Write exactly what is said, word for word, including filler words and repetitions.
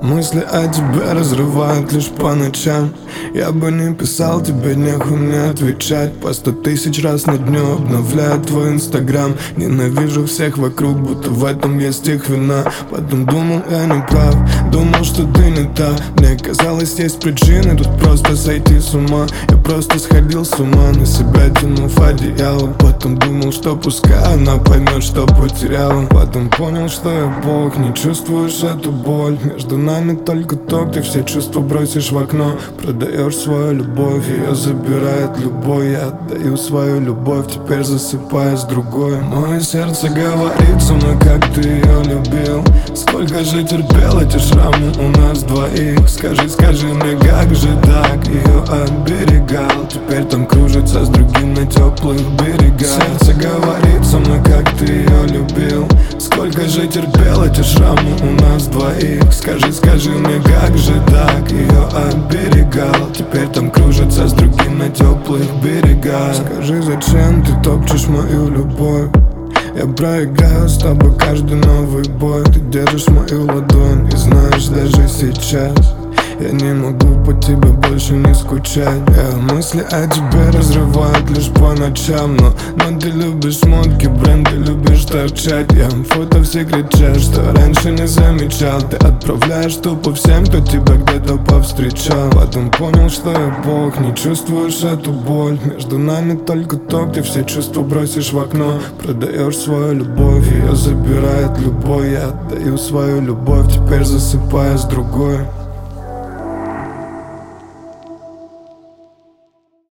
Мысли о тебе разрывают лишь по ночам. Я бы не писал тебе, нехуй мне отвечать. По сто тысяч раз на дню обновляю твой инстаграм. Ненавижу всех вокруг, будто в этом есть их вина. Потом думал, я не прав, думал, что ты не та. Мне казалось, есть причины тут просто сойти с ума. Я просто сходил с ума, на себя тянув одеяло. Потом думал, что пускай она поймет, что потеряла. Потом понял, что я бог, не чувствуешь эту боль. Между нами только то, где все чувства бросишь в окно. Продаешь свою любовь, ее забирает любой. Я отдаю свою любовь, теперь засыпаю с другой. Мое сердце говорит со мной, как ты ее любил. Сколько же терпел эти шрамы у нас двоих. Скажи, скажи мне, как же так ее оберегал. Теперь там кружится с другим на теплых берегах. Сердце говорит со мной, как ты ее любил. Сколько же терпел эти шрамы у нас двоих. Скажи, скажи мне, как же так ее оберегал. Теперь там кружится с другим на теплых берегах. Скажи, зачем ты топчешь мою любовь? Я проиграю с тобой каждый новый бой. Ты держишь мою ладонь и знаешь даже сейчас я не могу по тебе больше не скучать. Я мысли о тебе разрывают лишь по ночам. Но, но ты любишь модки, бренды любишь торчать. Я фото все кричат, что раньше не замечал. Ты отправляешь тупо всем, кто тебя где-то повстречал. Потом понял, что я бог, не чувствуешь эту боль. Между нами только то, где все чувства бросишь в окно. Продаешь свою любовь, ее забирает любой. Я отдаю свою любовь, теперь засыпаю с другой.